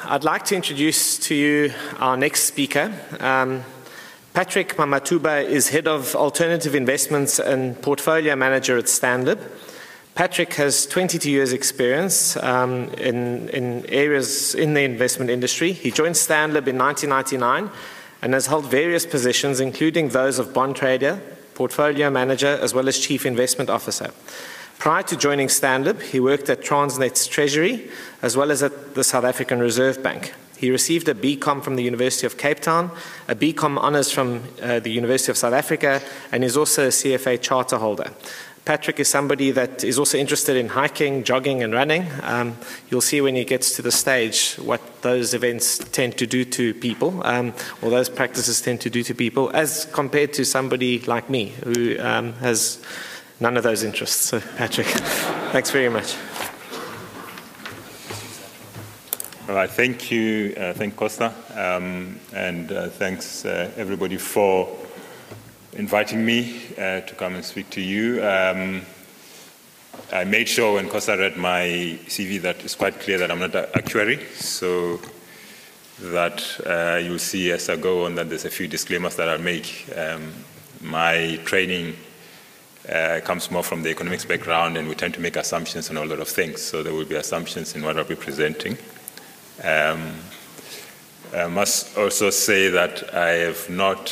I'd like to introduce to you our next speaker. Patrick Mamatuba is Head of Alternative Investments and Portfolio Manager at Stanlib. Patrick has 22 years experience in areas in the investment industry. He joined Stanlib in 1999 and has held various positions, including those of bond trader, portfolio manager, as well as chief investment officer. Prior to joining Stanlib, he worked at Transnet's Treasury, as well as at the South African Reserve Bank. He received a BCom from the University of Cape Town, a BCom honours from the University of South Africa, and is also a CFA charter holder. Patrick is somebody that is also interested in hiking, jogging, and running. You'll see when he gets to the stage what those events tend to do to people, or those practices tend to do to people, as compared to somebody like me, who has none of those interests. So, Patrick, thanks very much. All right, thank you, thank Costa, and thanks everybody for inviting me to come and speak to you. I made sure when Costa read my CV that it's quite clear that I'm not an actuary, so that you'll see as I go on that there's a few disclaimers that I'll make. My training comes more from the economics background, and we tend to make assumptions on a lot of things, so there will be assumptions in what I'll be presenting. I must also say that I have not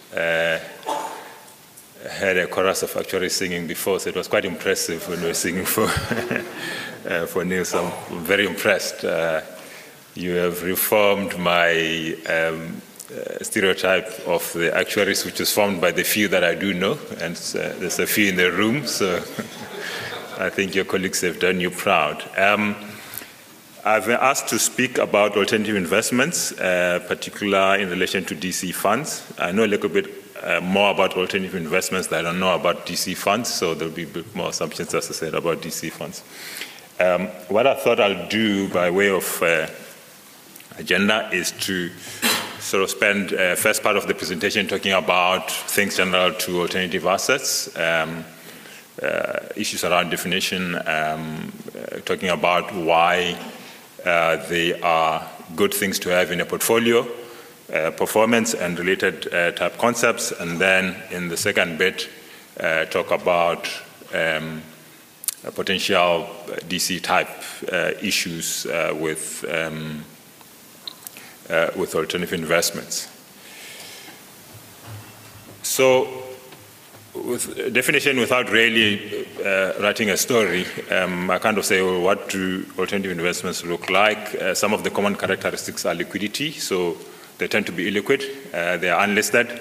had a chorus of actuaries singing before, so it was quite impressive when we were singing for Neil. So I'm very impressed. You have reformed my stereotype of the actuaries, which was formed by the few that I do know, and there's a few in the room, so I think your colleagues have done you proud. I've been asked to speak about alternative investments, particularly in relation to DC funds. I know a little bit more about alternative investments than I don't know about DC funds, so there'll be a bit more assumptions, as I said, about DC funds. What I thought I'll do by way of agenda is to sort of spend first part of the presentation talking about things general to alternative assets, issues around definition, talking about why they are good things to have in a portfolio, performance and related type concepts, and then in the second bit talk about potential DC type issues with alternative investments. So, with definition, without really writing a story, I kind of say, well, what do alternative investments look like? Some of the common characteristics are liquidity, so they tend to be illiquid. They are unlisted.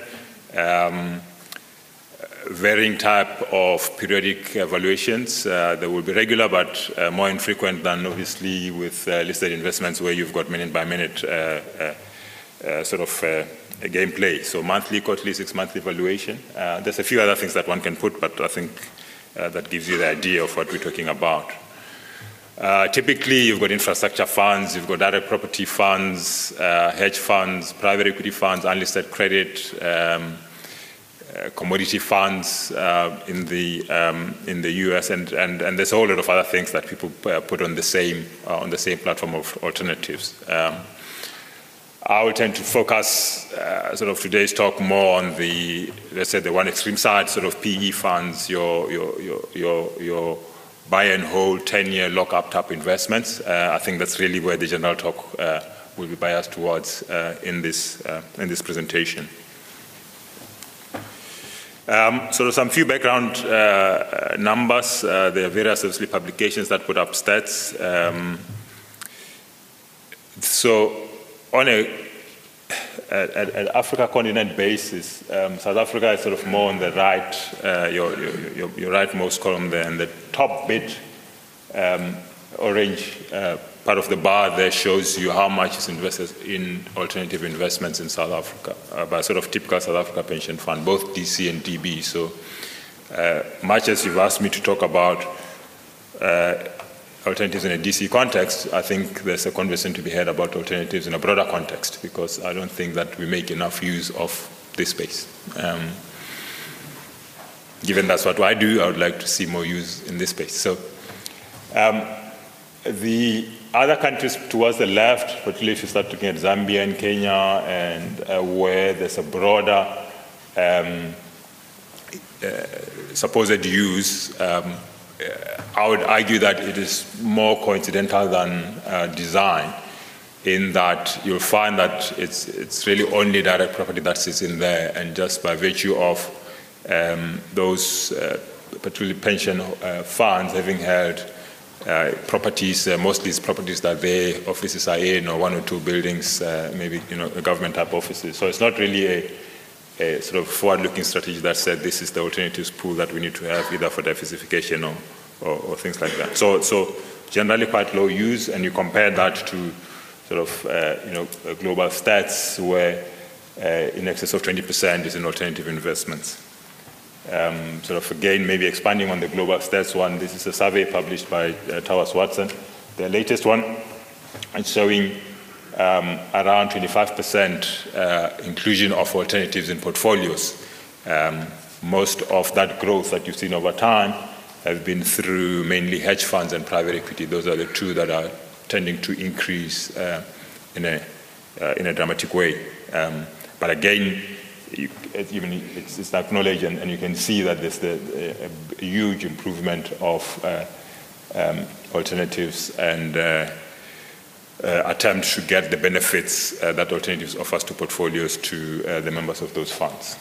Varying type of periodic evaluations. They will be regular, but more infrequent than obviously with listed investments where you've got minute-by-minute sort of gameplay. So monthly, quarterly, 6-monthly evaluation. There's a few other things that one can put, but I think that gives you the idea of what we're talking about. Typically, you've got infrastructure funds, you've got direct property funds, hedge funds, private equity funds, unlisted credit, commodity funds in the US, and there's a whole lot of other things that people put on the same platform of alternatives. I will tend to focus sort of today's talk more on the, let's say, the one extreme side, sort of PE funds, your buy and hold 10-year lock-up type investments. I think that's really where the general talk will be biased towards in this presentation. So some few background numbers. There are various obviously publications that put up stats. So on an Africa continent basis, South Africa is sort of more on the right, your rightmost column there, and the top bit, orange part of the bar there shows you how much is invested in alternative investments in South Africa by sort of typical South Africa pension fund, both DC and DB. So much as you've asked me to talk about alternatives in a DC context, I think there's a conversation to be had about alternatives in a broader context, because I don't think that we make enough use of this space. Given that's what I do, I would like to see more use in this space. So the other countries towards the left, particularly if you start looking at Zambia and Kenya, and where there's a broader supposed use, I would argue that it is more coincidental than design, in that you'll find that it's really only direct property that sits in there, and just by virtue of those particularly pension funds having held properties, mostly it's properties that their offices are in, or one or two buildings, maybe government type offices. So it's not really a sort of forward-looking strategy that said this is the alternatives pool that we need to have, either for diversification or things like that. So generally quite low use, and you compare that to sort of global stats where in excess of 20% is in alternative investments. Sort of again, maybe expanding on the global stats one, this is a survey published by Towers Watson, the latest one, and showing around 25% inclusion of alternatives in portfolios. Most of that growth that you've seen over time have been through mainly hedge funds and private equity. Those are the two that are tending to increase in a dramatic way. But again, it's acknowledged, and you can see that there's a huge improvement of alternatives and attempt to get the benefits that alternatives offers to portfolios to the members of those funds.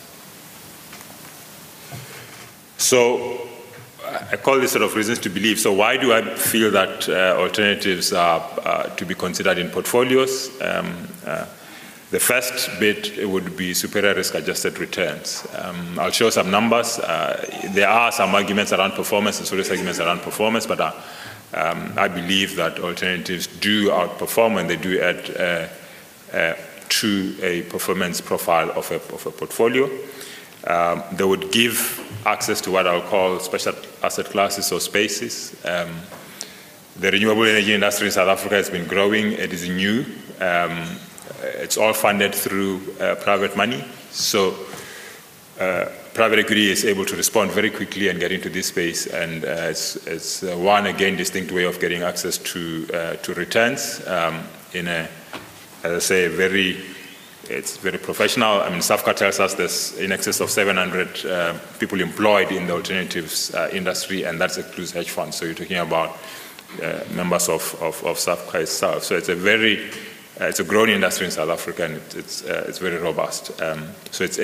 So I call this sort of reasons to believe. So why do I feel that alternatives are to be considered in portfolios? The first bit would be superior risk-adjusted returns. I'll show some numbers. There are some arguments around performance and serious arguments around performance, but I believe that alternatives do outperform when they do add to a performance profile of a portfolio. They would give access to what I'll call special asset classes or spaces. The renewable energy industry in South Africa has been growing. It is new. It's all funded through private money. So private equity is able to respond very quickly and get into this space. And it's one, again, distinct way of getting access to returns in a, as I say, it's very professional. I mean, SAFCA tells us there's in excess of 700 people employed in the alternatives industry, and that includes hedge funds. So you're talking about members of SAFCA itself. So it's a growing industry in South Africa, and it's very robust. So it's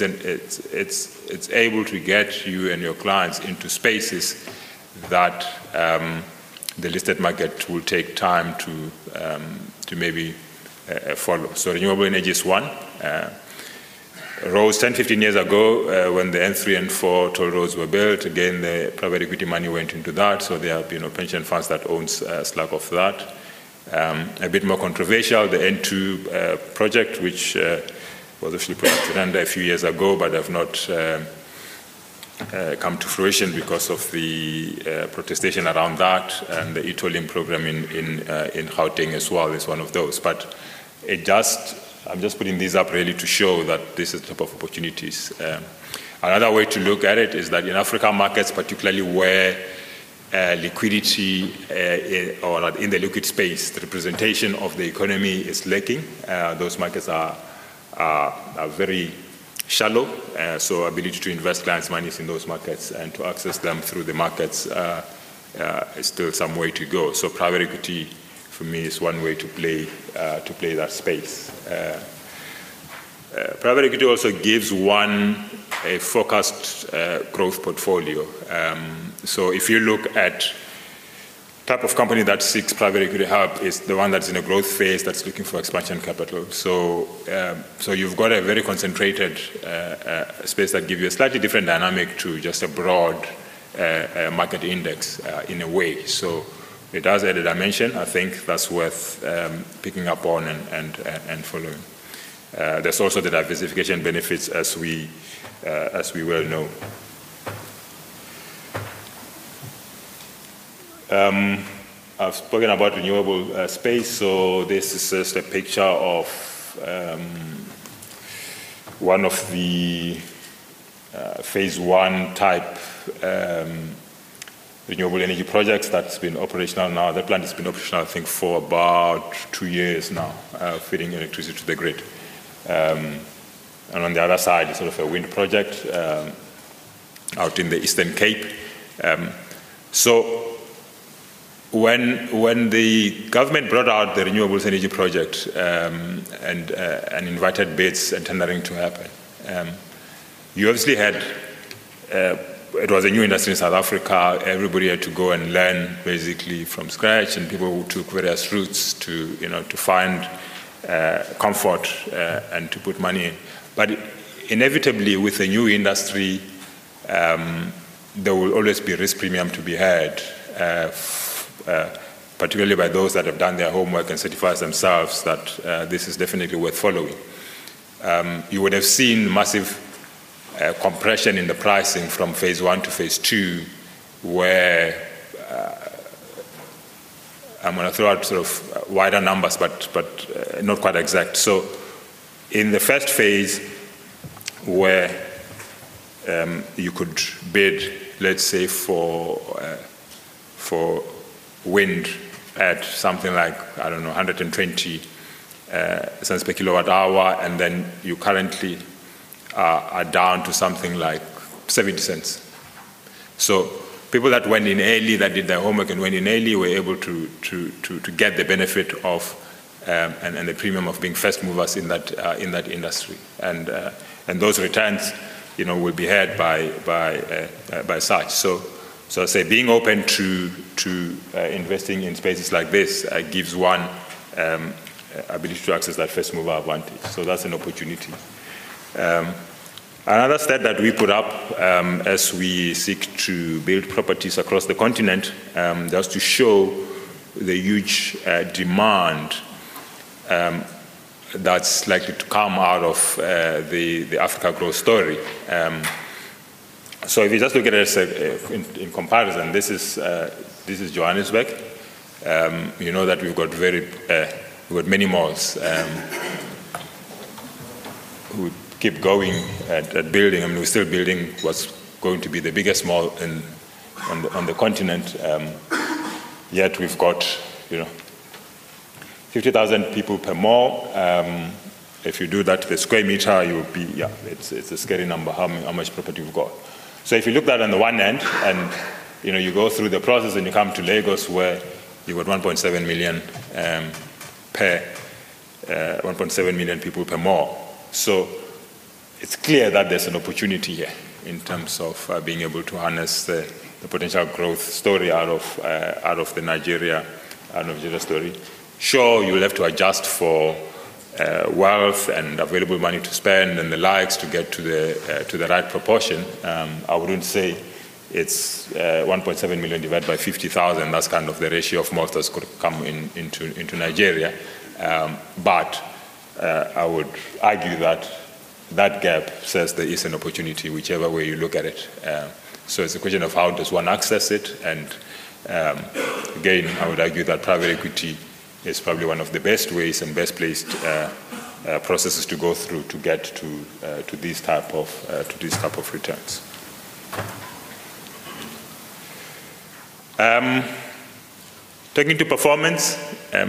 able to get you and your clients into spaces that the listed market will take time to maybe follow. So renewable energy is one. Roads 10, 15 years ago, when the N3 and 4 toll roads were built, again, the private equity money went into that. So there have pension funds that owns a slug of that. A bit more controversial, the N2 project, which was actually put up to render a few years ago, but have not come to fruition because of the protestation around that, and the e-tolling program in Gauteng as well is one of those. But I'm just putting these up really to show that this is the type of opportunities. Another way to look at it is that in African markets, particularly where liquidity or in the liquid space, the representation of the economy is lacking. Those markets are very shallow, so ability to invest clients' monies in those markets and to access them through the markets is still some way to go. So private equity, for me, is one way to play that space. Private equity also gives one a focused growth portfolio. So if you look at type of company that seeks private equity help, is the one that's in a growth phase that's looking for expansion capital. So you've got a very concentrated space that gives you a slightly different dynamic to just a broad market index in a way. So it does add a dimension. I think that's worth picking up on and following. There's also the diversification benefits, as we well know. I've spoken about renewable space, so this is just a picture of one of the phase one type renewable energy projects that's been operational now. That plant has been operational, I think, for about 2 years now, feeding electricity to the grid. And on the other side, it's sort of a wind project out in the Eastern Cape. So when the government brought out the renewables energy project and invited bids and tendering to happen, you obviously had it was a new industry in South Africa. Everybody had to go and learn basically from scratch, and people took various routes to find comfort and to put money in. But inevitably, with a new industry, there will always be risk premium to be had, particularly by those that have done their homework and certified themselves that this is definitely worth following. You would have seen massive compression in the pricing from phase 1 to phase 2, where I'm going to throw out sort of wider numbers, but not quite exact. So in the first phase, where you could bid, let's say, for wind at something like, I don't know, 120 cents per kilowatt hour, and then you currently are down to something like 70 cents. So people that went in early, that did their homework and went in early, were able to get the benefit of and the premium of being first movers in that industry, and those returns, will be had by such. So I say being open to investing in spaces like this gives one ability to access that first mover advantage. So that's an opportunity. Another stat that we put up as we seek to build properties across the continent, just to show the huge demand that's likely to come out of the Africa growth story. So if you just look at it in comparison, this is Johannesburg. You know that we've got many malls who keep going at building. I mean, we're still building what's going to be the biggest mall on the continent. Yet we've got 50,000 people per mall. If you do that to the square meter, you'll be it's a scary number how much property we've got. So if you look at that on the one end, and you go through the process and you come to Lagos, where you've got 1.7 million 1.7 million people per mall. So it's clear that there's an opportunity here in terms of being able to harness the potential growth story out of the Nigeria story. Sure, you'll have to adjust for wealth and available money to spend and the likes to get to the right proportion. I wouldn't say it's 1.7 million divided by 50,000. That's kind of the ratio of malls that could come into Nigeria. But I would argue that gap says there is an opportunity, whichever way you look at it. So it's a question of how does one access it. And again, I would argue that private equity is probably one of the best ways and best placed processes to go through to get to these type of returns. Taking to performance.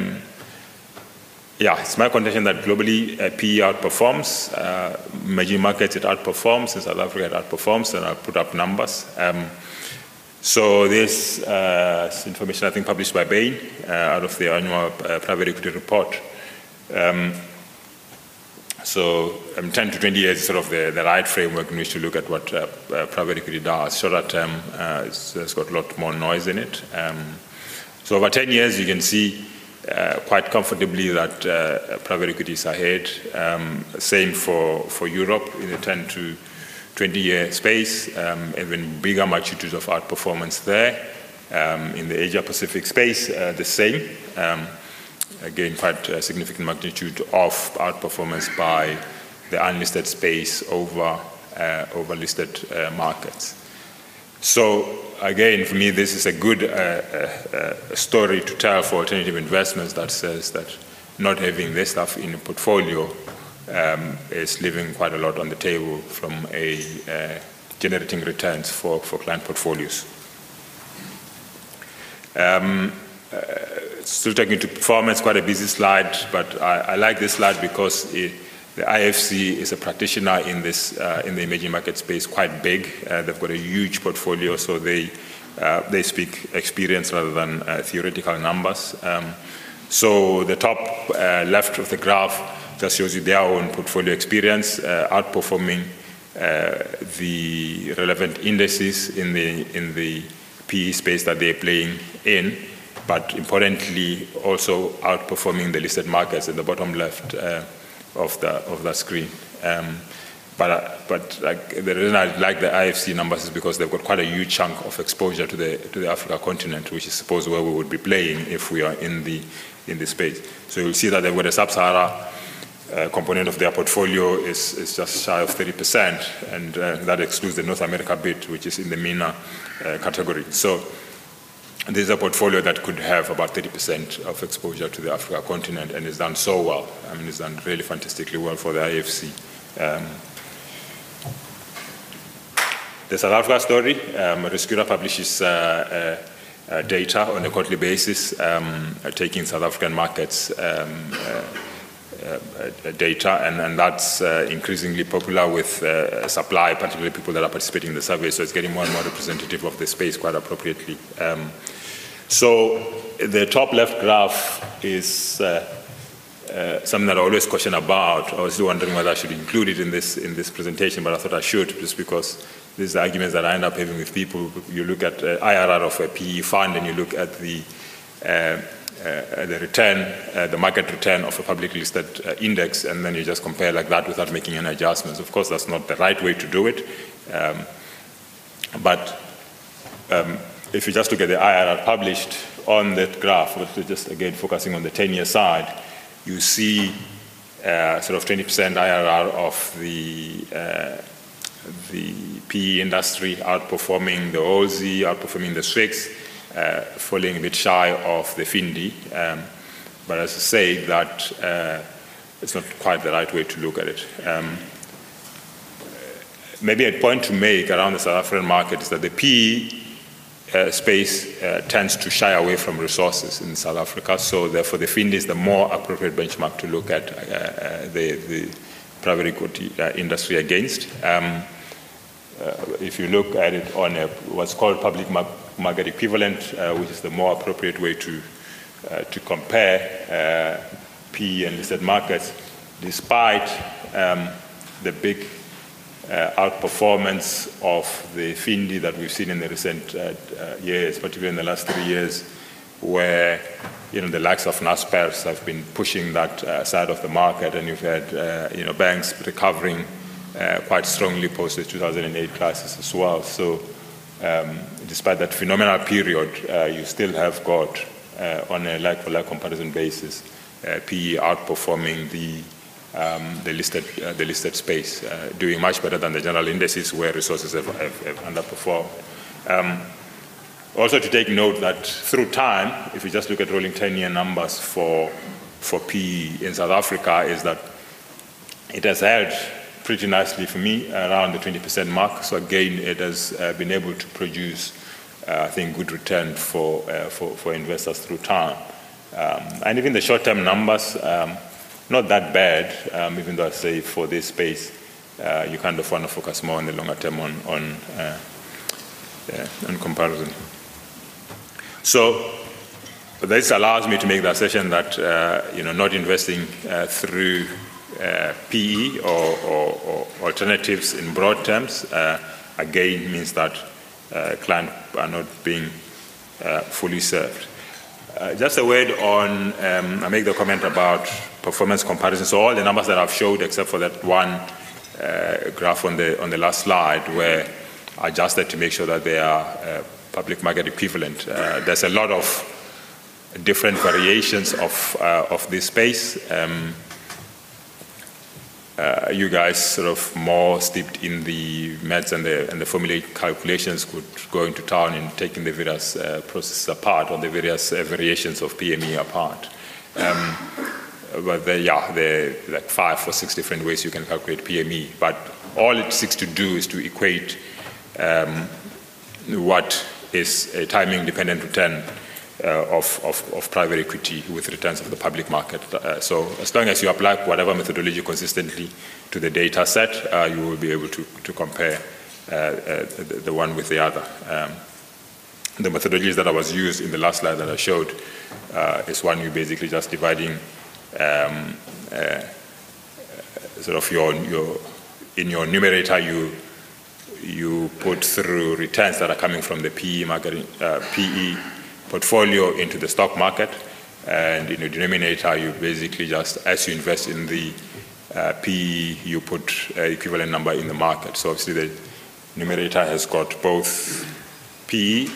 It's my contention that globally PE outperforms. Emerging markets, it outperforms. In South Africa, it outperforms, and I'll put up numbers. So this information, I think, published by Bain out of the annual private equity report. So 10 to 20 years is sort of the right framework in which to look at what private equity does. Shorter term, it's got a lot more noise in it. So over 10 years, you can see quite comfortably that private equity is ahead. Same for Europe in the 10 to 20-year space, even bigger magnitude of outperformance there. In the Asia-Pacific space, the same. Again, quite a significant magnitude of outperformance by the unlisted space over listed markets. So again, for me, this is a good story to tell for alternative investments that says that not having this stuff in a portfolio is leaving quite a lot on the table from generating returns for client portfolios. Still taking to performance, quite a busy slide, but I like this slide because the IFC is a practitioner in this in the emerging market space, quite big. They've got a huge portfolio, so they speak experience rather than theoretical numbers. So the top left of the graph just shows you their own portfolio experience, outperforming the relevant indices in the PE space that they're playing in, but importantly also outperforming the listed markets in the bottom left of the screen. But like, the reason I like the IFC numbers is because they've got quite a huge chunk of exposure to the Africa continent, which is supposed where we would be playing if we are in the space. So you'll see that they've got a sub-Sahara component of their portfolio is just shy of 30%, and that excludes the North America bit, which is in the MENA category. So this is a portfolio that could have about 30% of exposure to the Africa continent, and it's done so well. I mean, it's done really fantastically well for the IFC. The South Africa story, Rescura publishes data on a quarterly basis, taking South African markets data, and that's increasingly popular with supply, particularly people that are participating in the survey, so it's getting more and more representative of the space quite appropriately. So the top left graph is something that I always question about. I was still wondering whether I should include it in this presentation, but I thought I should, just because these are arguments that I end up having with people. You look at IRR of a PE fund, and you look at the return, the market return of a publicly listed index, and then you just compare like that without making any adjustments. Of course, that's not the right way to do it. But if you just look at the IRR published on that graph, but just again focusing on the 10-year side, you see sort of 20% IRR of the PE industry outperforming the Aussie, outperforming the Swiss, falling a bit shy of the Findi. But as I say, that it's not quite the right way to look at it. Maybe a point to make around the South African market is that the PE space tends to shy away from resources in South Africa, so therefore the Findi is the more appropriate benchmark to look at the private equity industry against. If you look at it on what's called public market equivalent, which is the more appropriate way to compare PE and listed markets, despite the big outperformance of the Findi that we've seen in the recent years, particularly in the last 3 years, where the likes of Naspers have been pushing that side of the market, and you've had banks recovering quite strongly post the 2008 crisis as well. So despite that phenomenal period, you still have got, on a like-for-like comparison basis, PE outperforming the listed space, doing much better than the general indices where resources have underperformed. Also to take note that through time, if you just look at rolling 10-year numbers for PE in South Africa, is that it has held pretty nicely for me around the 20% mark. So again, it has been able to produce, I think, good return for investors through time. And even the short-term numbers, not that bad, even though I say for this space, you kind of want to focus more on the longer term on comparison. So this allows me to make the assertion that not investing through PE or alternatives in broad terms again means that clients are not being fully served. Just a word on, I make the comment about performance comparison. So all the numbers that I've showed, except for that one graph on the last slide, were adjusted to make sure that they are public market equivalent. There's a lot of different variations of this space. You guys sort of more steeped in the maths and the formulaic calculations could go into town in taking the various processes apart, or the various variations of PME apart. But there are like 5 or 6 different ways you can calculate PME. But all it seeks to do is to equate what is a timing-dependent return of private equity with returns of the public market. So as long as you apply whatever methodology consistently to the data set, you will be able to compare the one with the other. The methodologies that was used in the last slide that I showed is one you basically just dividing sort of in your numerator you put through returns that are coming from the PE market, PE portfolio into the stock market, and in your denominator you basically just, as you invest in the PE, you put equivalent number in the market. So obviously the numerator has got both PE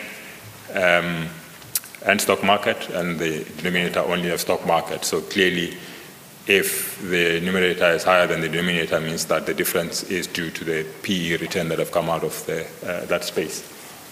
and stock market, and the denominator only has stock market. So clearly, if the numerator is higher than the denominator, means that the difference is due to the PE return that have come out of that space.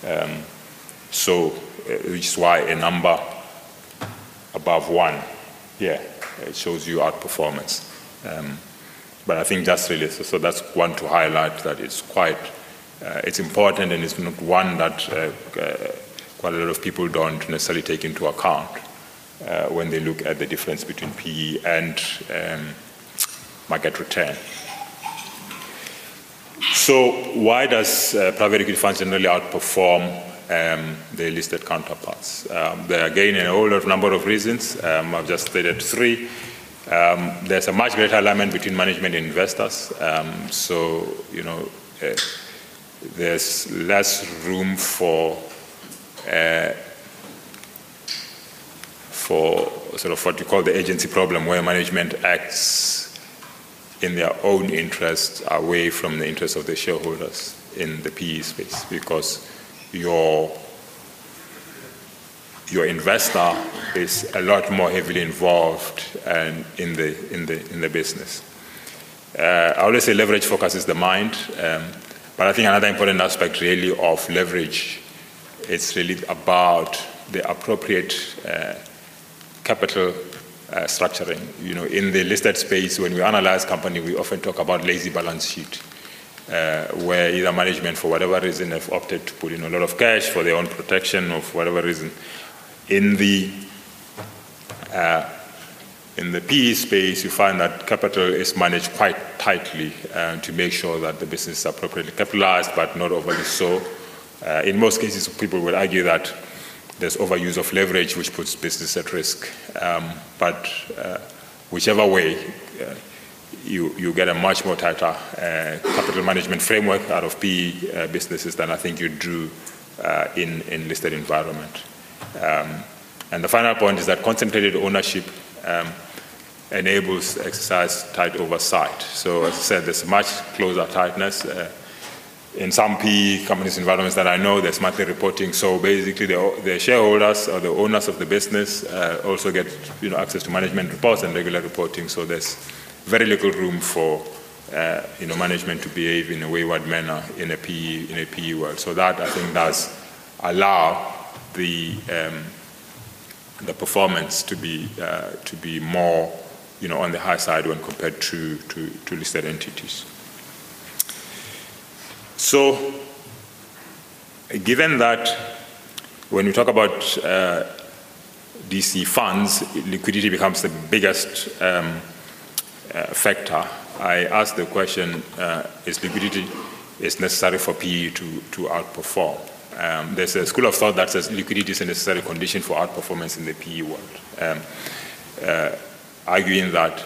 Which is why a number above 1, it shows you outperformance. But I think that's really, so that's one to highlight, that it's quite, it's important, and it's not one that quite a lot of people don't necessarily take into account when they look at the difference between PE and market return. So why does private equity funds generally outperform their listed counterparts? There are, again, a whole number of reasons. I've just stated 3. There's a much greater alignment between management and investors. There's less room for sort of what you call the agency problem, where management acts in their own interest away from the interests of the shareholders in the PE space, because your investor is a lot more heavily involved in the business. I always say leverage focuses the mind, but I think another important aspect really of leverage, it's really about the appropriate capital structuring. In the listed space, when we analyze company, we often talk about lazy balance sheet, where either management, for whatever reason, have opted to put in a lot of cash for their own protection, or for whatever reason. In the PE space, you find that capital is managed quite tightly to make sure that the business is appropriately capitalized, but not overly so. In most cases, people would argue that there's overuse of leverage, which puts business at risk. But whichever way, you get a much more tighter capital management framework out of PE businesses than I think you do in listed environment. And the final point is that concentrated ownership enables exercise tight oversight. So as I said, there's much closer tightness. In some PE companies' environments that I know, there's monthly reporting. So basically, the shareholders or the owners of the business also get access to management reports and regular reporting. So there's very little room for management to behave in a wayward manner in a PE world. So that, I think, does allow the performance to be more on the high side when compared to listed entities. So, given that when we talk about DC funds, liquidity becomes the biggest factor, I ask the question, is liquidity necessary for PE to outperform? There's a school of thought that says liquidity is a necessary condition for outperformance in the PE world, arguing that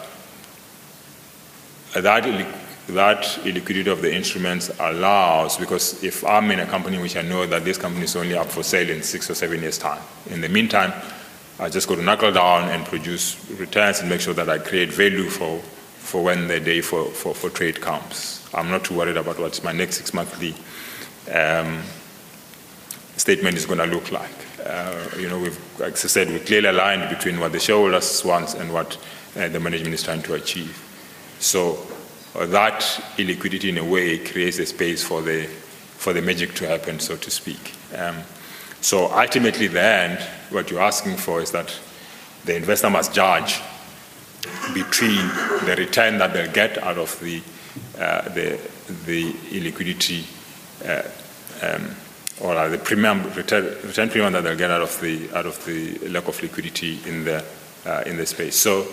illiquidity of the instruments allows, because if I'm in a company which I know that this company is only up for sale in 6 or 7 years' time, in the meantime, I just got to knuckle down and produce returns and make sure that I create value for when the day for trade comes. I'm not too worried about what my next 6 monthly statement is going to look like. We've, like I said, we're clearly aligned between what the shareholders want and what the management is trying to achieve. So that illiquidity, in a way, creates a space for the magic to happen, so to speak. So ultimately, then, what you're asking for is that the investor must judge between the return that they'll get out of the illiquidity or the return premium that they'll get out of the lack of liquidity in the space. So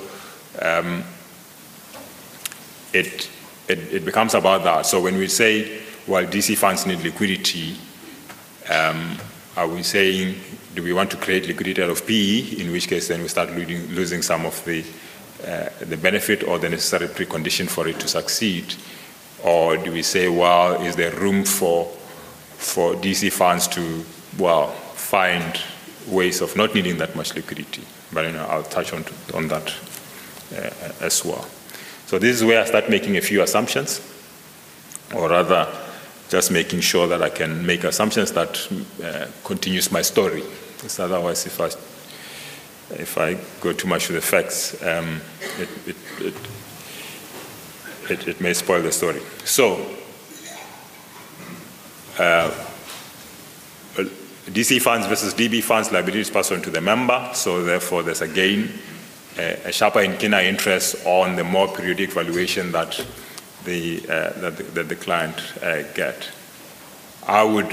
it becomes about that. So when we say, well, DC funds need liquidity, are we saying, do we want to create liquidity out of PE, in which case then we start losing some of the benefit or the necessary precondition for it to succeed? Or do we say, well, is there room for DC funds to, well, find ways of not needing that much liquidity? But I'll touch on that as well. So this is where I start making a few assumptions, or rather just making sure that I can make assumptions that continues my story. Because otherwise, if I go too much to the facts, it may spoil the story. So, DC funds versus DB funds, liabilities passed on to the member. So therefore, there's again a sharper and keener interest on the more periodic valuation that the client get. I would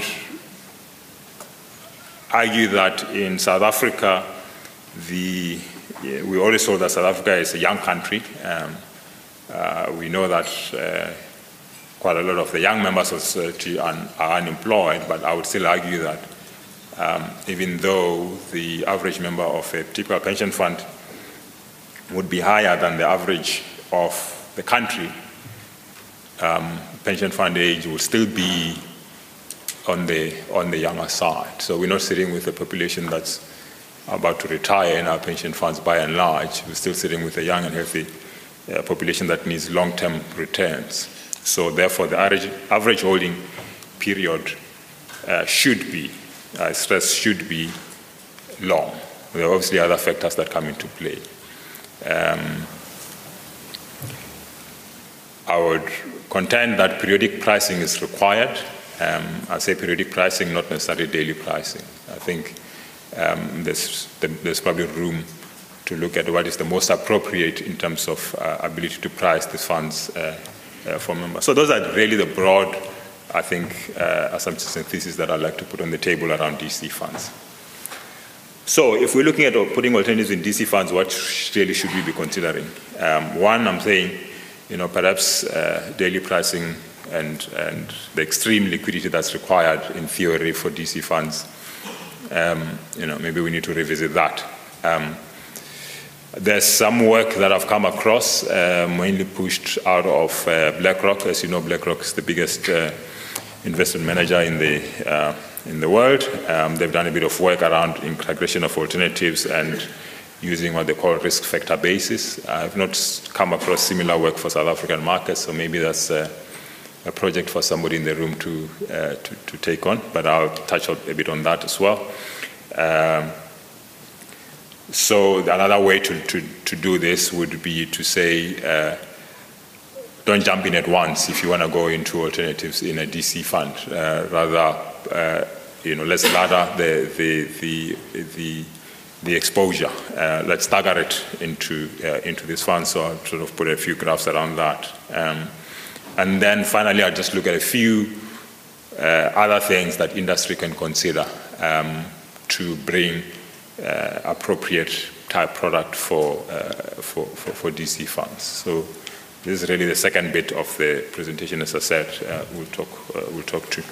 argue that in South Africa, we already saw that South Africa is a young country. We know that quite a lot of the young members of society are unemployed, but I would still argue that even though the average member of a typical pension fund would be higher than the average of the country, pension fund age will still be on the younger side. So we're not sitting with a population that's about to retire in our pension funds by and large. We're still sitting with a young and healthy population that needs long-term returns. So therefore, the average holding period should be, I stress, should be long. There are obviously other factors that come into play. I would contend that periodic pricing is required. I say periodic pricing, not necessarily daily pricing. I think there's probably room to look at what is the most appropriate in terms of ability to price the funds for members. So those are really the broad, I think, assumptions and theses that I'd like to put on the table around DC funds. So if we're looking at putting alternatives in DC funds, what really should we be considering? One, I'm saying, perhaps daily pricing and the extreme liquidity that's required in theory for DC funds, maybe we need to revisit that. There's some work that I've come across, mainly pushed out of BlackRock. As you know, BlackRock is the biggest investment manager in the world. They've done a bit of work around integration of alternatives and using what they call risk factor basis. I've not come across similar work for South African markets, so maybe that's a project for somebody in the room to take on, but I'll touch a bit on that as well. So another way to do this would be to say, don't jump in at once if you want to go into alternatives in a DC fund. Rather, let's ladder the exposure. Let's stagger it into this fund. So I'll sort of put a few graphs around that. And then finally, I'll just look at a few other things that industry can consider to bring appropriate type product for DC funds. So this is really the second bit of the presentation. As I said, we'll talk to.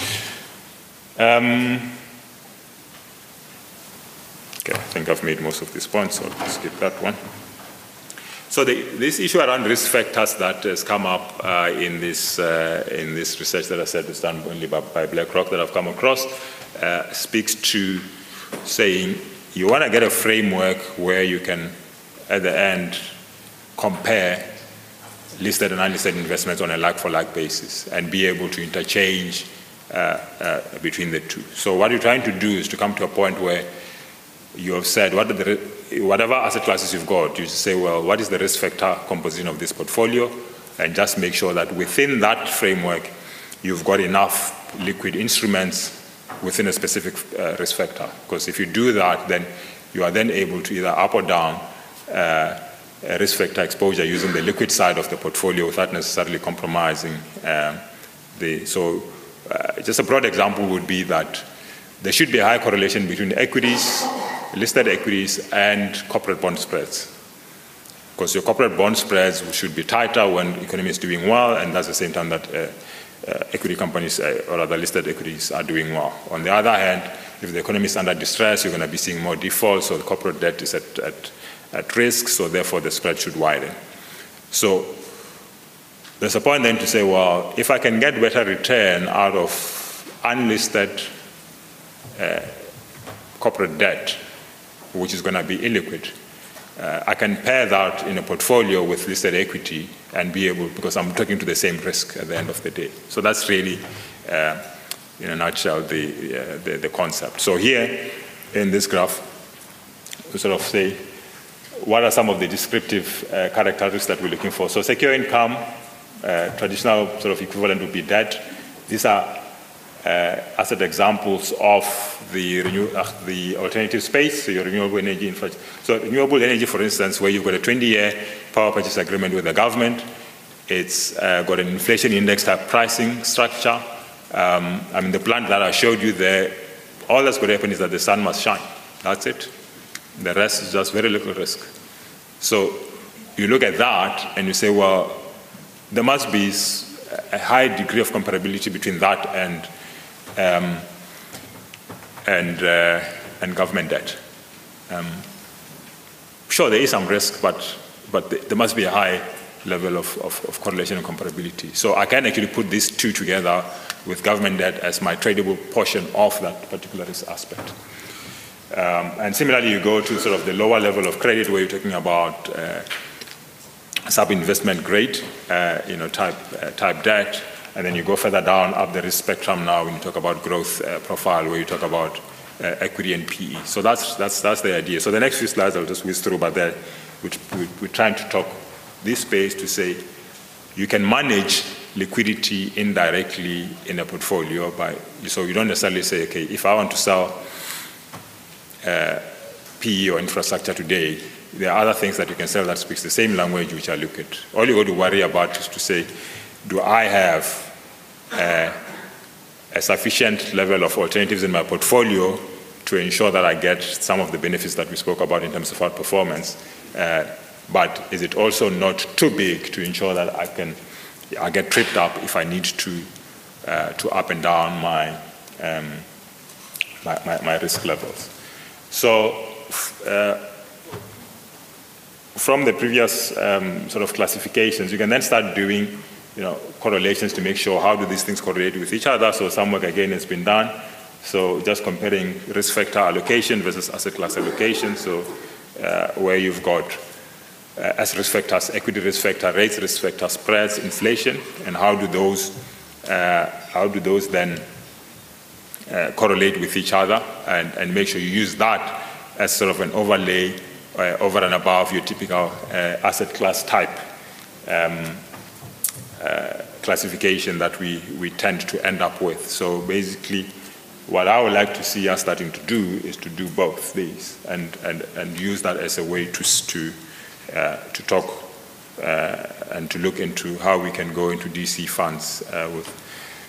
Okay, I think I've made most of these points, so I'll skip that one. So this issue around risk factors that has come up in this research that I said is done only by BlackRock that I've come across speaks to saying you want to get a framework where you can, at the end, compare listed and unlisted investments on a like-for-like basis and be able to interchange between the two. So what you're trying to do is to come to a point where you have said, whatever asset classes you've got, you say, well, what is the risk factor composition of this portfolio? And just make sure that within that framework, you've got enough liquid instruments within a specific risk factor. Because if you do that, then you are then able to either up or down a risk factor exposure using the liquid side of the portfolio without necessarily compromising just a broad example would be that there should be a high correlation between equities, listed equities, and corporate bond spreads. Because your corporate bond spreads should be tighter when the economy is doing well, and that's the same time that equity companies or other listed equities are doing well. On the other hand, if the economy is under distress, you're going to be seeing more defaults, so the corporate debt is at risk, so therefore the spread should widen. So there's a point then to say, well, if I can get better return out of unlisted corporate debt, which is going to be illiquid, I can pair that in a portfolio with listed equity and be able, because I'm taking to the same risk at the end of the day. So that's really, in a nutshell, the concept. So here in this graph, we sort of say, what are some of the descriptive characteristics that we're looking for? So secure income, traditional sort of equivalent would be debt. These are asset examples of the alternative space, so your renewable energy infrastructure. So renewable energy, for instance, where you've got a 20-year power purchase agreement with the government, it's got an inflation index type pricing structure. I mean, the plant that I showed you there, all that's going to happen is that the sun must shine. That's it. The rest is just very little risk. So you look at that and you say, well, there must be a high degree of comparability between that and government debt. Sure, there is some risk, but there must be a high level of correlation and comparability. So I can actually put these two together with government debt as my tradable portion of that particular risk aspect. And similarly, you go to sort of the lower level of credit where you're talking about sub-investment grade, type debt, and then you go further down up the risk spectrum now when you talk about growth profile, where you talk about equity and PE. So that's the idea. So the next few slides I'll just whiz through, but we're trying to talk this space to say you can manage liquidity indirectly in a portfolio so you don't necessarily say, okay, if I want to sell PE or infrastructure today, there are other things that you can sell that speaks the same language which I look at. All you got to worry about is to say, do I have a sufficient level of alternatives in my portfolio to ensure that I get some of the benefits that we spoke about in terms of outperformance, but is it also not too big to ensure that I get tripped up if I need to up and down my risk levels. So from the previous sort of classifications, you can then start doing correlations to make sure how do these things correlate with each other. So some work again has been done. So just comparing risk factor allocation versus asset class allocation. So where you've got as risk factors, equity risk factor, rates risk factor, spreads, inflation, and how do those then correlate with each other, and make sure you use that as sort of an overlay over and above your typical asset class type classification that we tend to end up with. So basically, what I would like to see us starting to do is to do both these and use that as a way to talk and to look into how we can go into DC funds with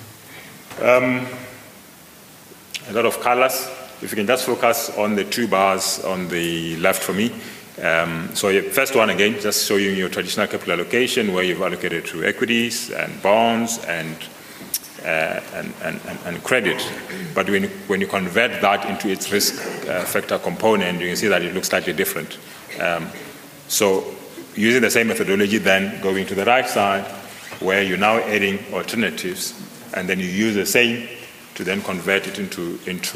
a lot of colors. If you can just focus on the two bars on the left for me. So the first one, again, just showing your traditional capital allocation where you've allocated to equities and bonds and credit. But when you convert that into its risk factor component, you can see that it looks slightly different. So using the same methodology, then going to the right side where you're now adding alternatives, and then you use the same to then convert it into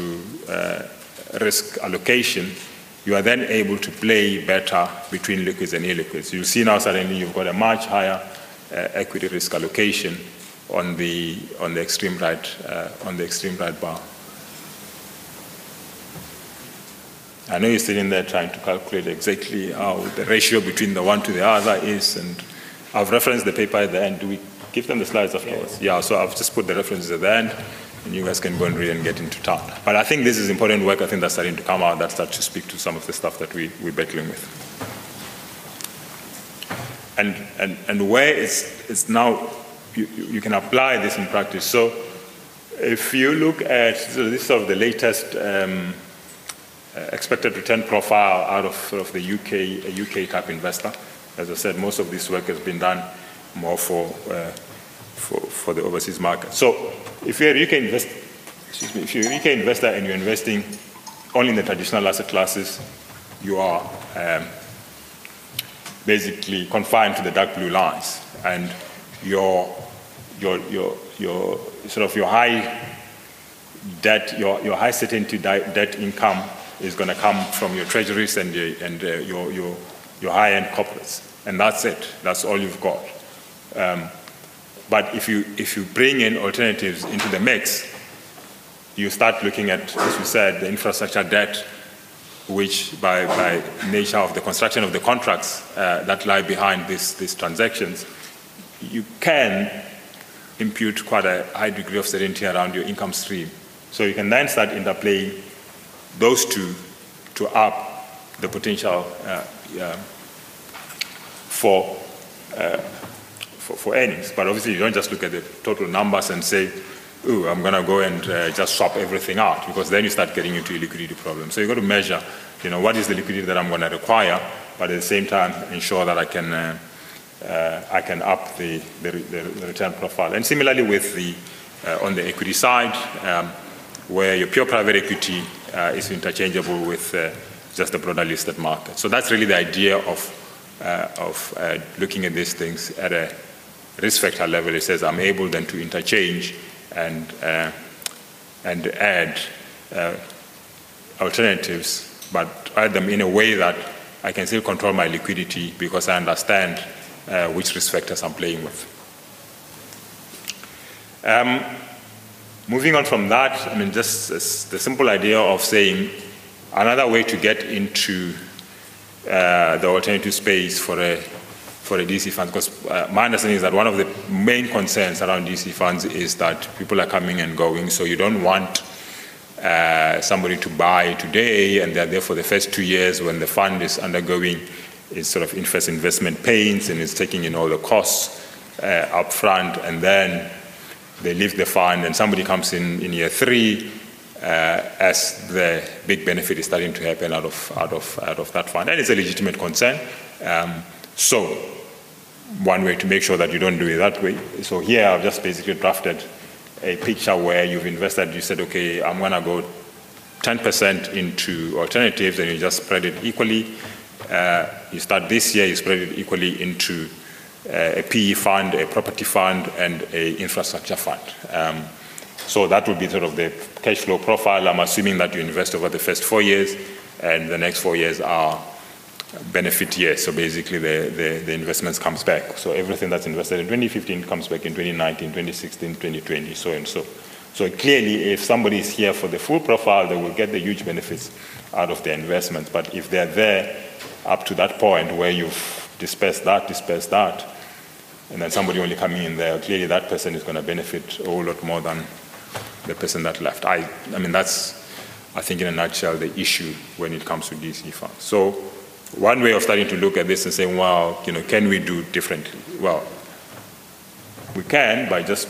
risk allocation, you are then able to play better between liquids and illiquids. You'll see now suddenly you've got a much higher equity risk allocation on the extreme right bar. I know you're sitting there trying to calculate exactly how the ratio between the one to the other is, and I've referenced the paper at the end. Do we give them the slides afterwards? Yeah, so I've just put the references at the end, and you guys can go and read and get into town. But I think this is important work. I think that's starting to come out, that starts to speak to some of the stuff that we're battling with. And where it's now, you can apply this in practice. So if you look at, so this is sort of the latest expected return profile out of the UK type investor. As I said, most of this work has been done more for the overseas market. So if you're a UK investor and you're investing only in the traditional asset classes, you are basically confined to the dark blue lines, and your high debt, your high certainty debt income is going to come from your treasuries and your high-end corporates, and that's it. That's all you've got. But if you bring in alternatives into the mix, you start looking at, as we said, the infrastructure debt, which by nature of the construction of the contracts that lie behind these transactions, you can impute quite a high degree of certainty around your income stream. So you can then start interplaying those two to up the potential for earnings. But obviously you don't just look at the total numbers and say, ooh, I'm going to go and just swap everything out, because then you start getting into a liquidity problem. So you've got to measure, what is the liquidity that I'm going to require, but at the same time ensure that I can up the return profile. And similarly with on the equity side, where your pure private equity is interchangeable with just the broader listed market. So that's really the idea of looking at these things at a risk factor level. It says I'm able then to interchange and add alternatives, but add them in a way that I can still control my liquidity because I understand which risk factors I'm playing with. Moving on from that, just the simple idea of saying another way to get into the alternative space for a DC fund, because my understanding is that one of the main concerns around DC funds is that people are coming and going, so you don't want somebody to buy today and they're there for the first 2 years when the fund is undergoing its sort of first investment pains and is taking in all the costs up front, and then they leave the fund and somebody comes in year 3 as the big benefit is starting to happen out of that fund. And it's a legitimate concern. So one way to make sure that you don't do it that way. So here I've just basically drafted a picture where you've invested, you said, okay, I'm going to go 10% into alternatives, and you just spread it equally. You start this year, you spread it equally into a PE fund, a property fund, and an infrastructure fund. So that would be sort of the cash flow profile. I'm assuming that you invest over the first 4 years, and the next 4 years are benefit years. So basically the investments comes back. So everything that's invested in 2015 comes back in 2019, 2016, 2020, so and so. So clearly, if somebody is here for the full profile, they will get the huge benefits out of their investment. But if they're there up to that point where you've dispersed that, and then somebody only coming in there, clearly that person is going to benefit a whole lot more than the person that left. I mean, that's, I think, in a nutshell, the issue when it comes to DC funds. So one way of starting to look at this and saying, well, can we do differently? Well, we can by just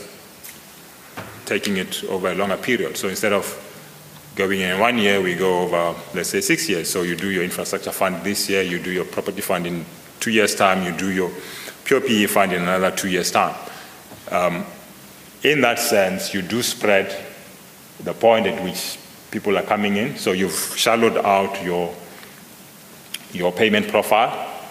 taking it over a longer period. So instead of going in 1 year, we go over, let's say, 6 years. So you do your infrastructure fund this year, you do your property fund in 2 years' time, you do your pure PE fund in another 2 years' time. In that sense, you do spread the point at which people are coming in. So you've shallowed out your payment profile.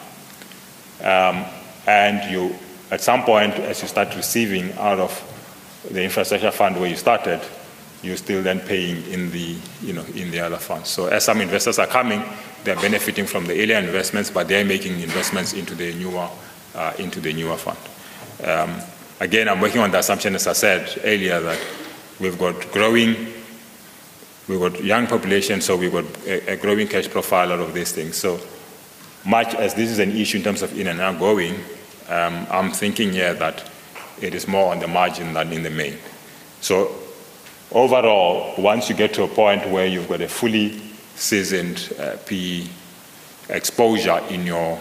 And you, at some point, as you start receiving out of the infrastructure fund where you started, you're still then paying in the other funds. So as some investors are coming, they're benefiting from the earlier investments, but they're making investments into the newer fund. Again, I'm working on the assumption, as I said earlier, that we've got young population, so we've got a growing cash profile out of these things. So much as this is an issue in terms of in and out going, I'm thinking here that it is more on the margin than in the main. So overall, once you get to a point where you've got a fully seasoned PE exposure in your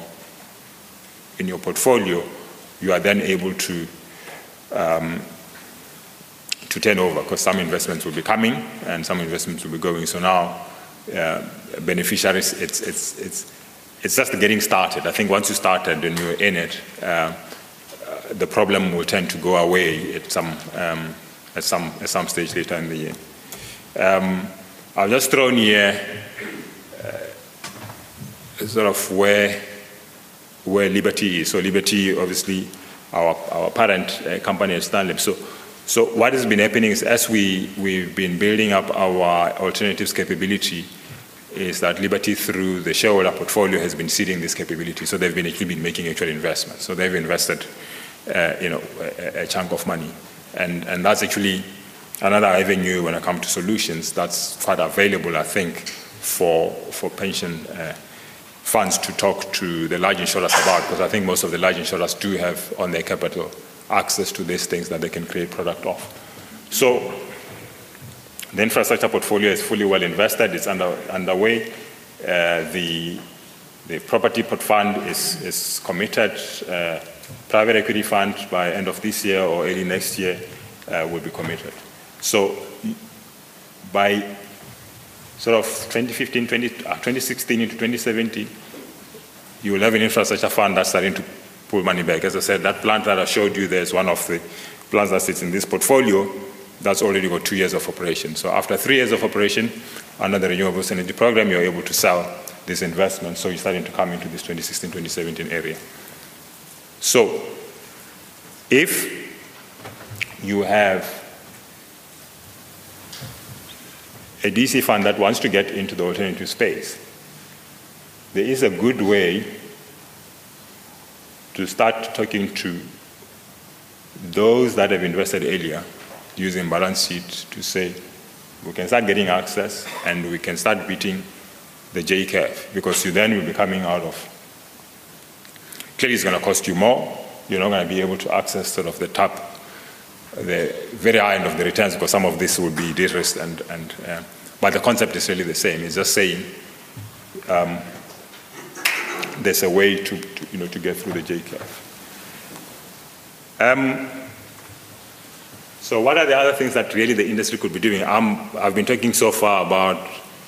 portfolio, you are then able to turn over, because some investments will be coming and some investments will be going. So now, beneficiaries, it's just getting started. I think once you started and you're in it, the problem will tend to go away at some stage later in the year. I've just thrown here sort of where Liberty is. So Liberty, obviously, our parent company at STANLIB. So what has been happening is, as we've been building up our alternatives capability, is that Liberty, through the shareholder portfolio, has been seeding this capability. So they've actually been making actual investments. So they've invested, a chunk of money, and that's actually another avenue when it comes to solutions that's quite available, I think, for pension funds to talk to the large insurers about, because I think most of the large insurers do have on their capital access to these things that they can create product of. So the infrastructure portfolio is fully well invested. It's underway. The property port fund is committed. Private equity fund by end of this year or early next year will be committed. So by sort of 2016 into 2017, you will have an infrastructure fund that's starting to pull money back. As I said, that plant that I showed you there is one of the plants that sits in this portfolio that's already got 2 years of operation. So after 3 years of operation, under the Renewables Energy Program, you're able to sell this investment. So you're starting to come into this 2016-2017 area. So if you have a DC fund that wants to get into the alternative space, there is a good way to start talking to those that have invested earlier using balance sheet to say, we can start getting access and we can start beating the J curve, because you then will be coming out of, clearly it's going to cost you more. You're not going to be able to access sort of the very high end of the returns, because some of this will be de-risked, but the concept is really the same. It's just saying there's a way to get through the J curve. So what are the other things that really the industry could be doing? I've been talking so far about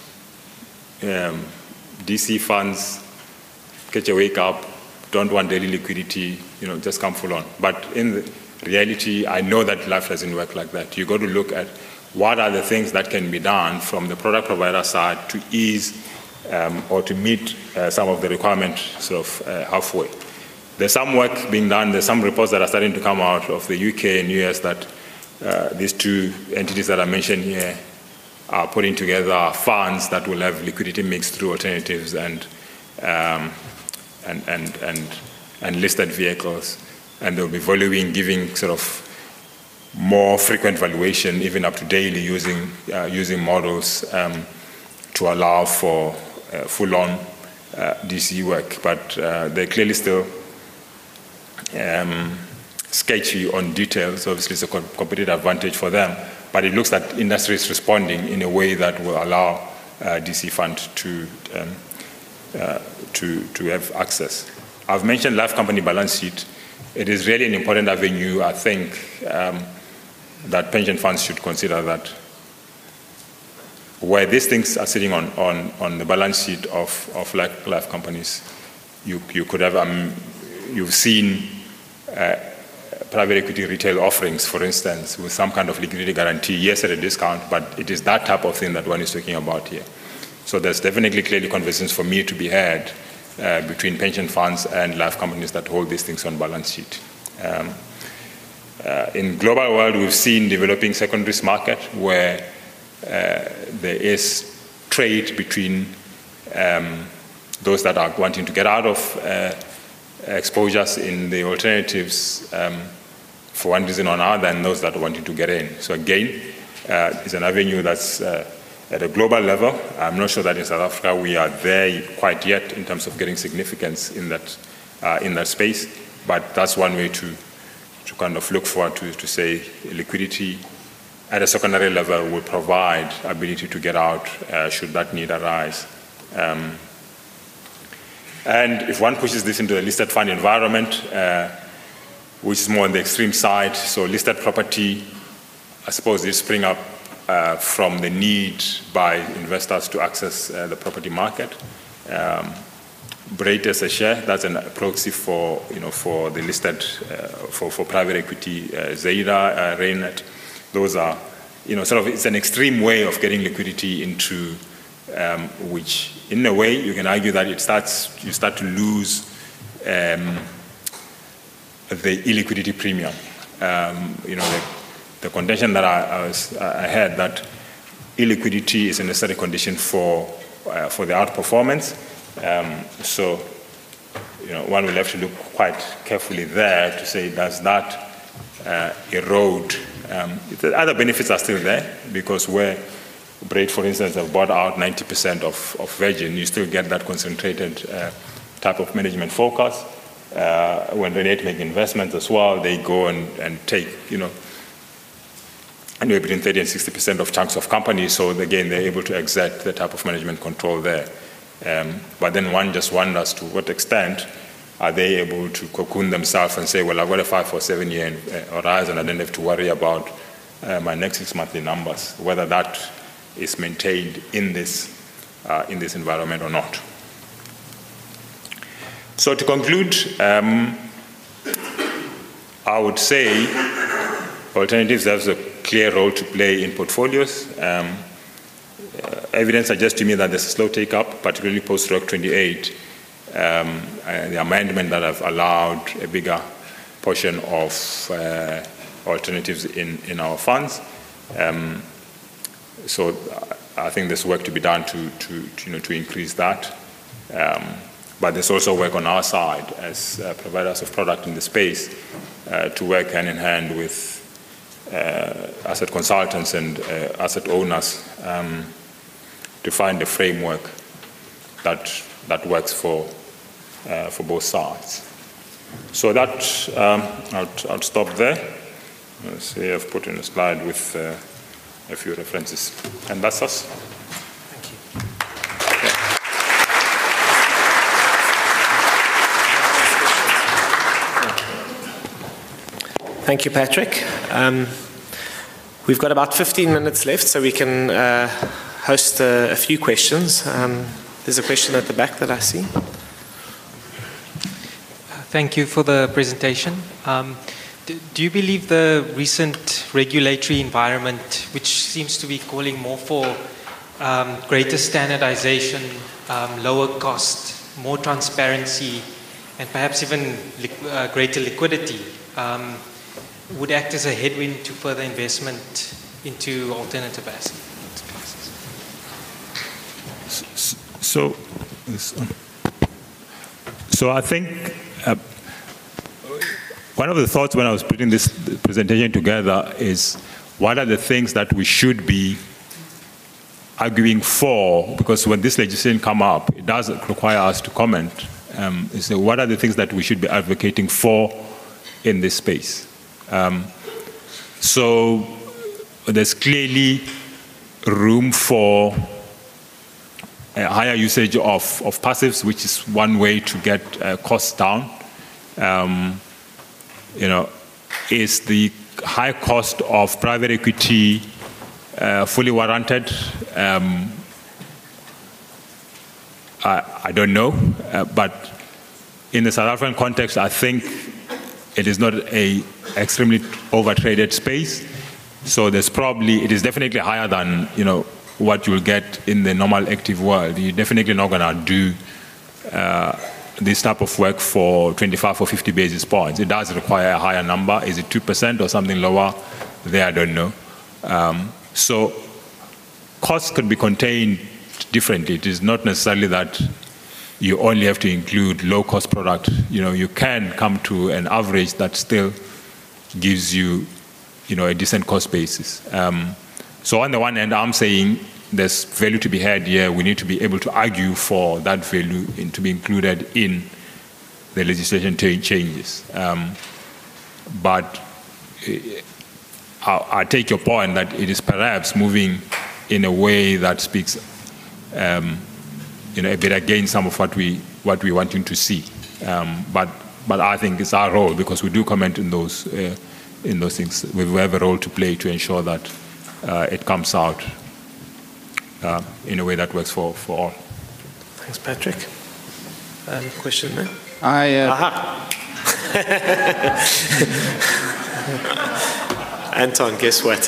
DC funds, catch a wake up, don't want daily liquidity, just come full on. But in the reality, I know that life doesn't work like that. You've got to look at what are the things that can be done from the product provider side to ease or to meet some of the requirements sort of halfway. There's some work being done. There's some reports that are starting to come out of the UK and US that these two entities that I mentioned here are putting together funds that will have liquidity mixed through alternatives and listed vehicles, and they'll be valuing, giving sort of more frequent valuation, even up to daily, using models to allow for full-on DC work. But they're clearly still sketchy on details. Obviously, it's a competitive advantage for them, but it looks like industry is responding in a way that will allow DC funds to have access. I've mentioned life company balance sheet. It is really an important avenue, I think, that pension funds should consider, that where these things are sitting on the balance sheet of life companies, you could have, you've seen private equity retail offerings, for instance, with some kind of liquidity guarantee, yes, at a discount, but it is that type of thing that one is talking about here. So there's definitely clearly conversations for me to be had between pension funds and life companies that hold these things on balance sheet. In global world, we've seen developing secondaries market where there is trade between those that are wanting to get out of exposures in the alternatives for one reason or another, and those that are wanting to get in. So again, it's an avenue that's at a global level. I'm not sure that in South Africa we are there quite yet in terms of getting significance in that space, but that's one way to kind of look forward to say liquidity at a secondary level will provide ability to get out should that need arise. And if one pushes this into the listed fund environment, which is more on the extreme side, so listed property, I suppose it spring up from the need by investors to access the property market. Brait as a share, that's a proxy for, for the listed, for private equity, Zeda, Reinet. Those are, sort of, it's an extreme way of getting liquidity into, which in a way you can argue that you start to lose the illiquidity premium. The contention that I had that illiquidity is a necessary condition for the outperformance. So, one will have to look quite carefully there to say, does that erode? The other benefits are still there, because where Brait, for instance, have bought out 90% of Virgin, you still get that concentrated type of management focus. When Reinet make investments as well, they go and take, anywhere between 30 and 60% of chunks of companies. So again, they're able to exert the type of management control there. But then one just wonders to what extent are they able to cocoon themselves and say, well, I've got a 5 or 7 year horizon, I don't have to worry about my next 6 monthly numbers, whether that is maintained in this environment or not. So to conclude, I would say alternatives have a clear role to play in portfolios. Evidence suggests to me that there's a slow take-up, particularly post-ROC 28, the amendment that have allowed a bigger portion of alternatives in our funds. So I think there's work to be done to increase that. But there's also work on our side as providers of product in the space to work hand in hand with asset consultants and asset owners to find a framework that works for both sides. So that I'll stop there. Let's see, I've put in a slide with a few references, and that's us. Thank you. Thank you, Patrick. We've got about 15 minutes left, so we can host a few questions. There's a question at the back that I see. Thank you for the presentation. Do you believe the recent regulatory environment, which seems to be calling more for greater standardization, lower cost, more transparency, and perhaps even greater liquidity, would act as a headwind to further investment into alternative asset classes? So I think one of the thoughts when I was putting this presentation together is what are the things that we should be arguing for, because when this legislation come up, it does require us to comment. So what are the things that we should be advocating for in this space? So there's clearly room for a higher usage of passives, which is one way to get costs down. Is the high cost of private equity fully warranted? I don't know, but in the South African context, I think it is not a extremely overtraded space. So it is definitely higher than what you'll get in the normal active world. You're definitely not going to do this type of work for 25 or 50 basis points. It does require a higher number. Is it 2% or something lower? There, I don't know. So costs could be contained differently. It is not necessarily that you only have to include low-cost product. You can come to an average that still gives you, a decent cost basis. So on the one hand, I'm saying there's value to be had here. We need to be able to argue for that value and to be included in the legislation changes. But I take your point that it is perhaps moving in a way that speaks a bit against some of what we wanting to see. But I think it's our role, because we do comment in those in those things. We have a role to play to ensure that it comes out in a way that works for all. Thanks, Patrick. Question there? Aha. Anton, guess what?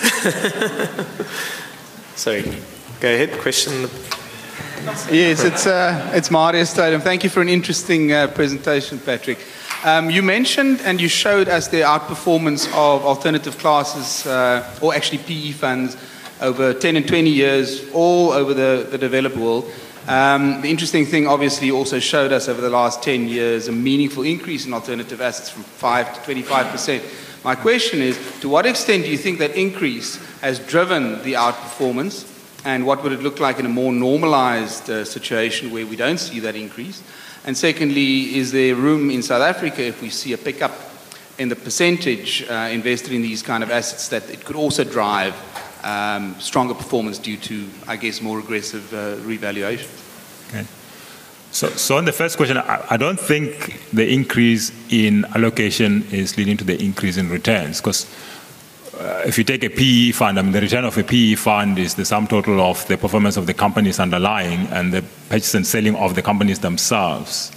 Sorry, go ahead. Question. Yes, it's Marius Stadium. Thank you for an interesting presentation, Patrick. You mentioned and you showed us the outperformance of alternative classes, or actually PE funds, over 10 and 20 years, all over the developed world. The interesting thing, obviously, you also showed us over the last 10 years a meaningful increase in alternative assets from 5 to 25%. My question is, to what extent do you think that increase has driven the outperformance, and what would it look like in a more normalized situation where we don't see that increase? And secondly, is there room in South Africa, if we see a pickup in the percentage invested in these kind of assets, that it could also drive stronger performance due to, I guess, more aggressive revaluation? Okay. So on the first question, I don't think the increase in allocation is leading to the increase in returns, because if you take a PE fund, I mean, the return of a PE fund is the sum total of the performance of the companies underlying and the purchase and selling of the companies themselves.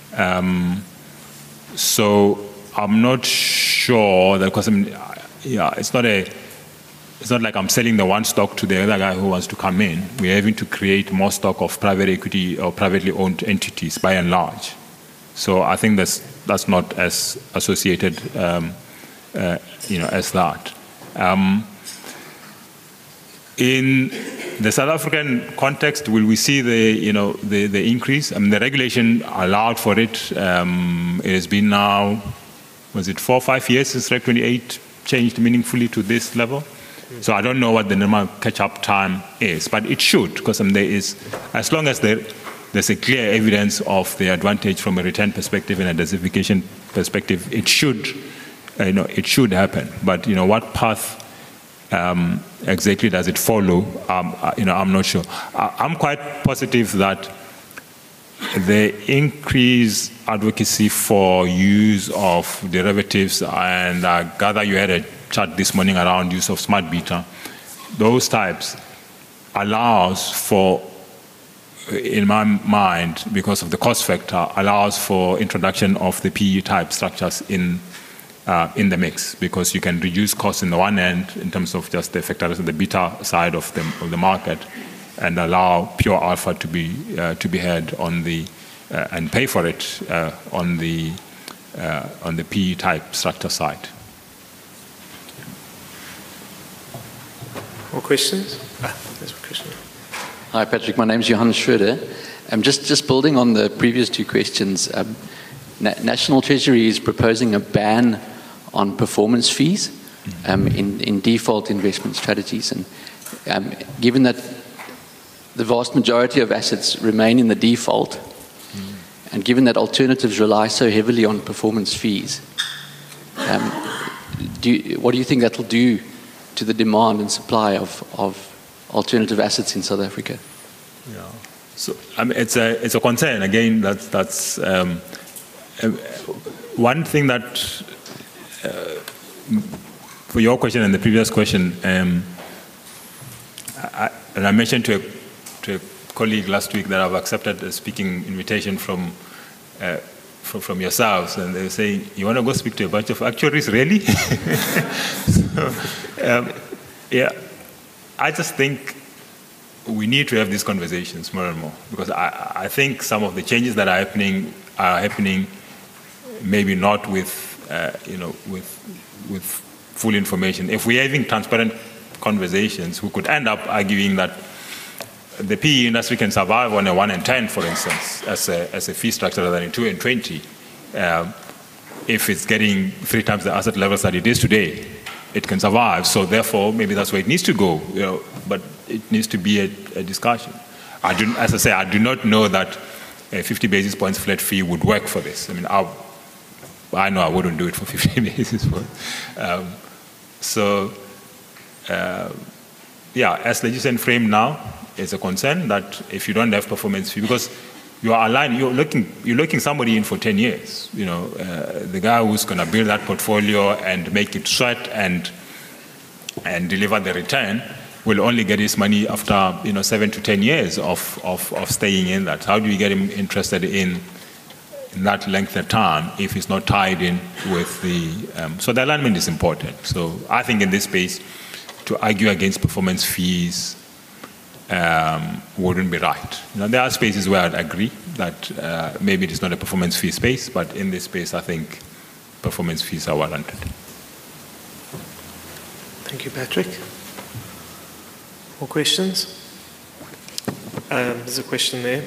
So I'm not sure that, because I mean, yeah, it's not like I'm selling the one stock to the other guy who wants to come in. We're having to create more stock of private equity or privately owned entities by and large. So I think that's not as associated, as that. In the South African context, will we see the increase? I mean, the regulation allowed for it. It has been now, was it 4 or 5 years since Reg 28 changed meaningfully to this level? So I don't know what the normal catch-up time is, but it should, because there is, as long as there's a clear evidence of the advantage from a return perspective and a diversification perspective, it should happen. But what path exactly does it follow? I'm not sure. I'm quite positive that the increased advocacy for use of derivatives, and I gather you had a chat this morning around use of smart beta, those types allows for, in my mind, because of the cost factor, allows for introduction of the PE type structures in the mix, because you can reduce costs in the one end in terms of just the factors of the beta side of the market, and allow pure alpha to be had on the and pay for it on the PE type structure side. More questions? There's a question. Hi, Patrick. My name is Johannes Schroeder. Just building on the previous two questions. National Treasury is proposing a ban on performance fees in default investment strategies, and given that the vast majority of assets remain in the default, and given that alternatives rely so heavily on performance fees, what do you think that will do to the demand and supply of alternative assets in South Africa? Yeah. So it's a concern. Again, that's one thing that for your question and the previous question, and I mentioned to a colleague last week that I've accepted a speaking invitation from yourselves, and they were saying, "You want to go speak to a bunch of actuaries, really?" Yeah, I just think we need to have these conversations more and more, because I think some of the changes that are happening maybe not with full information. If we're having transparent conversations, we could end up arguing that the PE industry can survive on a 1 in 10, for instance, as a fee structure rather than a 2 in 20. If it's getting 3 times the asset levels that it is today, it can survive. So therefore, maybe that's where it needs to go. But it needs to be a discussion. As I say, I do not know that a 50 basis points flat fee would work for this. I mean, I know I wouldn't do it for 50 basis points. As legislation framed now, it's a concern that if you don't have performance fee, because you are aligned. You're looking somebody in for 10 years. The guy who's going to build that portfolio and make it sweat and deliver the return will only get his money after 7 to 10 years of staying in that. How do you get him interested in that length of time if he's not tied in with the... so the alignment is important. So I think in this space, to argue against performance fees wouldn't be right. There are spaces where I'd agree that maybe it is not a performance fee space, but in this space, I think performance fees are warranted. Thank you, Patrick. More questions? There's a question there.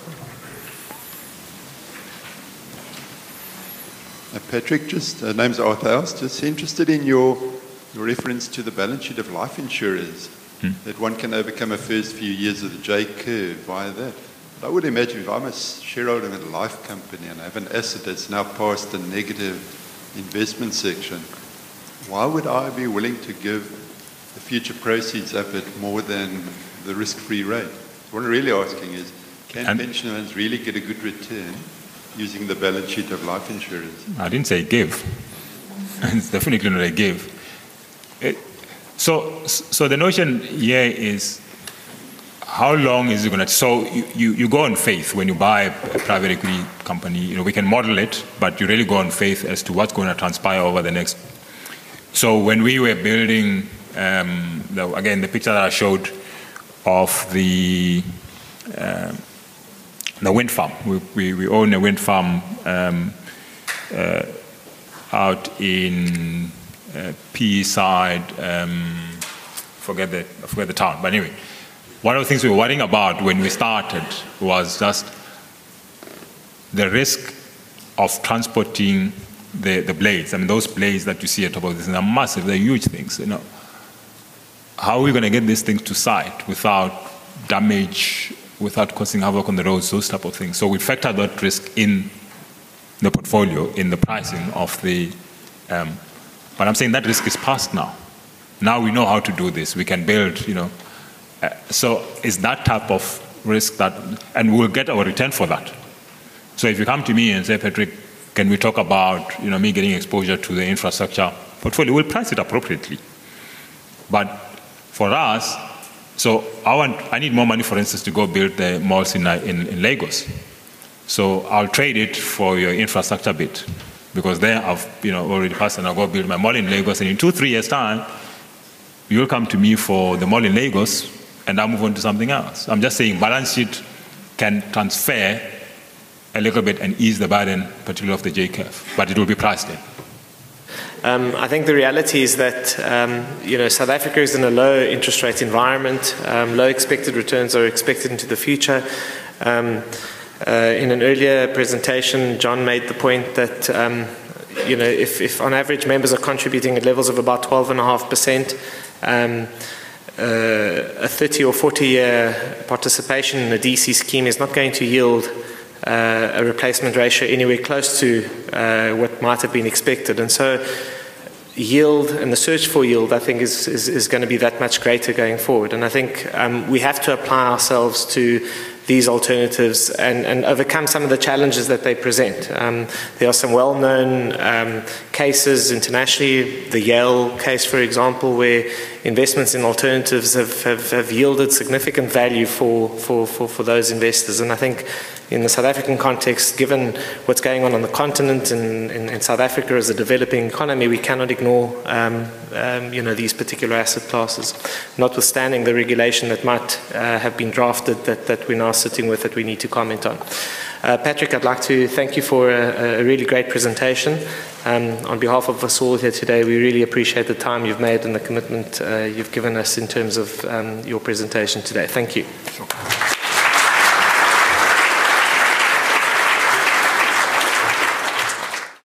Patrick, just name's Arthur House. Just interested in your reference to the balance sheet of life insurers, that one can overcome a first few years of the J curve via that. But I would imagine if I'm a shareholder in a life company and I have an asset that's now past the negative investment section, why would I be willing to give the future proceeds up at more than the risk-free rate? What I'm really asking is, can pension funds really get a good return using the balance sheet of life insurers? I didn't say give. It's definitely not a give. So the notion here is, how long is it going to... So you go on faith when you buy a private equity company. We can model it, but you really go on faith as to what's going to transpire over the next... So when we were building, again, the picture that I showed of the wind farm. We own a wind farm out in PE side, forget the town. But anyway, one of the things we were worrying about when we started was just the risk of transporting the blades. I mean, those blades that you see at top of this, they're massive, they're huge things. How are we going to get these things to site without damage, without causing havoc on the roads, those type of things? So we factor that risk in the portfolio, in the pricing of the... but I'm saying that risk is past now. Now we know how to do this. We can build, so it's that type of risk that... And we'll get our return for that. So if you come to me and say, Patrick, can we talk about me getting exposure to the infrastructure portfolio? We'll price it appropriately. But for us, so I need more money, for instance, to go build the malls in Lagos. So I'll trade it for your infrastructure bit, because there I've already passed and I'll go build my mall in Lagos, and in 2-3 years' time, you'll come to me for the mall in Lagos, and I'll move on to something else. I'm just saying balance sheet can transfer a little bit and ease the burden, particularly of the J curve, but it will be priced in. I think the reality is that South Africa is in a low interest rate environment. Low expected returns are expected into the future. In an earlier presentation, John made the point that if on average members are contributing at levels of about 12.5%, a 30 or 40-year participation in a DC scheme is not going to yield a replacement ratio anywhere close to what might have been expected. And so yield and the search for yield, I think, is going to be that much greater going forward. And I think we have to apply ourselves to these alternatives and overcome some of the challenges that they present. There are some well-known cases internationally, the Yale case, for example, where investments in alternatives have yielded significant value for those investors. And I think in the South African context, given what's going on the continent and in South Africa as a developing economy, we cannot ignore these particular asset classes, notwithstanding the regulation that might have been drafted that we're now sitting with that we need to comment on. Patrick, I'd like to thank you for a really great presentation. On behalf of us all here today, we really appreciate the time you've made and the commitment you've given us in terms of your presentation today. Thank you. Sure.